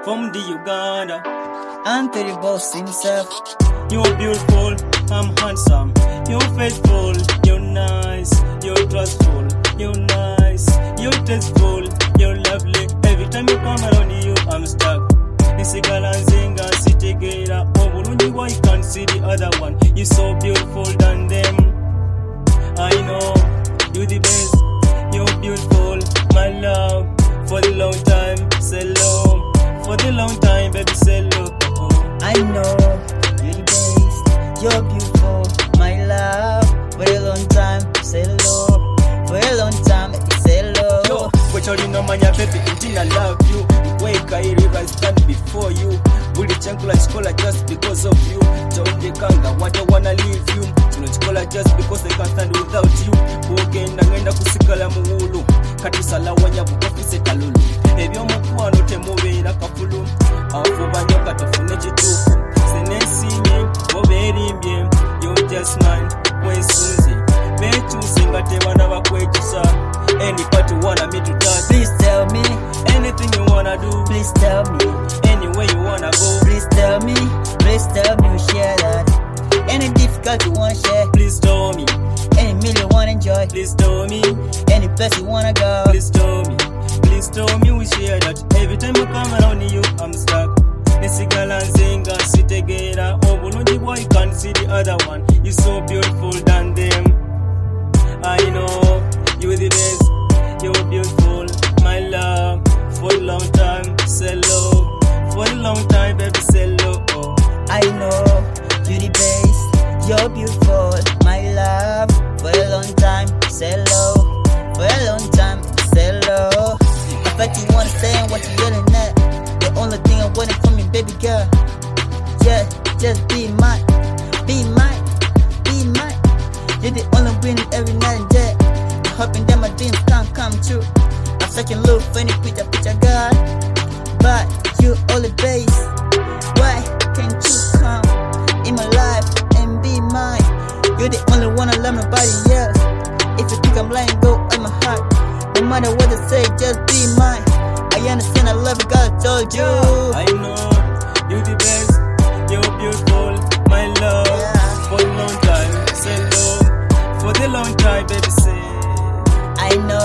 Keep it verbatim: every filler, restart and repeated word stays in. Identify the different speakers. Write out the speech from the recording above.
Speaker 1: from the Uganda.
Speaker 2: Until the boss himself.
Speaker 1: You're beautiful, I'm handsome. You're faithful, you're nice. You're trustful, you're nice. You're tasteful, you're lovely. Every time you come around you, I'm stuck. Nisigala nzinga sitegera obulungi why you can't see the other one. You're so beautiful than them. I know, you're the best. You're beautiful, my love. For the long time, say low. For the long time, baby, say low.
Speaker 2: I know, you're the best. You're beautiful, my love. For a long time, say low. For a long time, baby, say low.
Speaker 1: Yo, which all you know, man, yeah, baby, indeed I love you. Wake I river stand before you. Bully chankula chikola just because of you. Don't the kanga, what I wanna leave you. Chino chikola just because I can't stand without you. Ugenda ngenda kusikala muhulu. Katusala wanya bukofise kalulu. Ebyo mukwano temubeera kafulu. Afu banyoka tufune kituufu. Senesimye, oberimbye. You're just mine, kwesunze. Bekyuse nga tebana bakwekisa. Any part you wanna me to touch.
Speaker 2: Please tell me
Speaker 1: anything you wanna do.
Speaker 2: Please tell me
Speaker 1: anywhere you wanna go.
Speaker 2: Please tell me, please tell me we share that. Any difficult you wanna share.
Speaker 1: Please tell me
Speaker 2: any meal you wanna enjoy.
Speaker 1: Please tell me
Speaker 2: any place you wanna go.
Speaker 1: Please tell me, please tell me we share that. Every time I come around you, I'm stuck. Nesigala nzinga sitegera obulungi boy you can't see the other one. You're so beautiful than them. I know you're the best. You're beautiful, my love. For a long time, say low. For a long time, baby, say low.
Speaker 2: I know you're the best. You're beautiful, my love. For a long time, say low. For a long time, say low. I bet you wanna say what you're yelling at. The only thing I wanted from you, baby girl. Yeah, just be mine, be mine, be mine. You're the only winning every night and day. I'm hoping that my dreams can't come true. I'm searching look for any picture, picture God, but you all the base. Why can't you come in my life and be mine? You're the only one I love, nobody else. If you think I'm lying, go in my heart. No matter what I say, just be mine. I understand, I love you, God, I told you.
Speaker 1: I know you're the best. You're beautiful, my love.
Speaker 2: Yeah.
Speaker 1: For a long time, say low. For the long time, baby, say
Speaker 2: I know